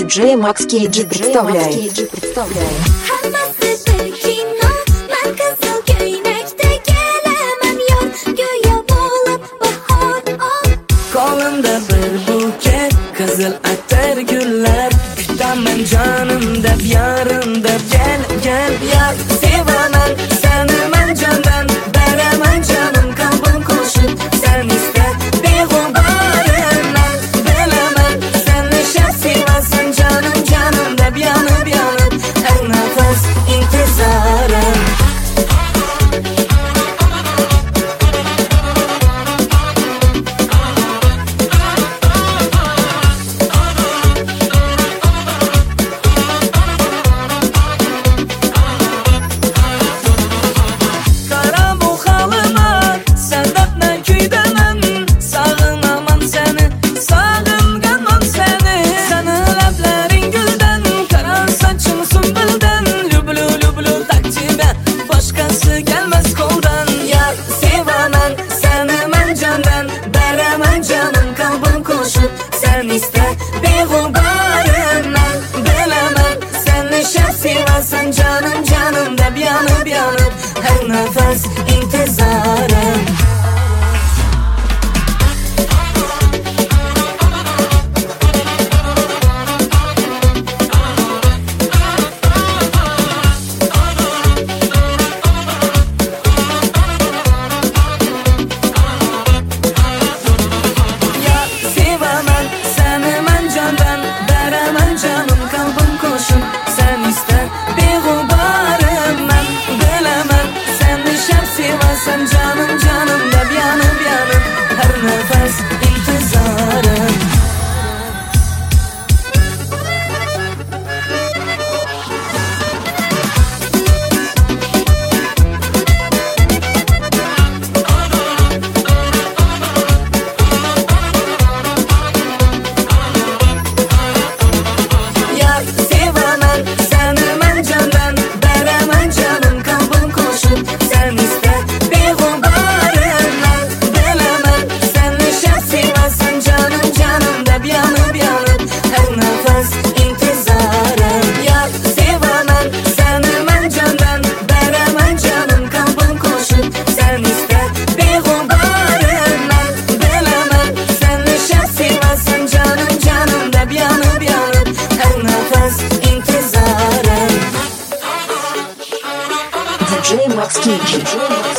Диджей Макс Кейджи представляет. Kolumda bir buket kızıl atar güller, kutaman canım deb yarın deb gel gel yar. Sevaman seni men candan, beraman canım kalbim koşup. Sen iste beg'ubarim men bilaman, sen nishab sevasan canım canım deb yanıp yanıp her nafas intizorim. Gelmez koldan yar, sevaman seni men candan, beraman canım kalbim koşup. Sen iste beg'ubarim men bilaman, sen nishab sevasan canım canım deb yanıp yanıp her nafas intizorim. Sen canım canım deb yanıp yanıp her nefes intizorim. Yar sevaman seni men candan, beraman canım kalbim koşup. Sen iste beg'ubarim men bilaman, sen nishab sevasan canım canım deb yanıp yanıp her nafas intizorim. Yar sevaman seni men candan, beraman canım kalbim koşup. Sen iste beg'ubarim men bilaman, sen nishab sevasan canım canım deb yanıp yanıp her nafas intizorim. Диджей Макс Кейджи.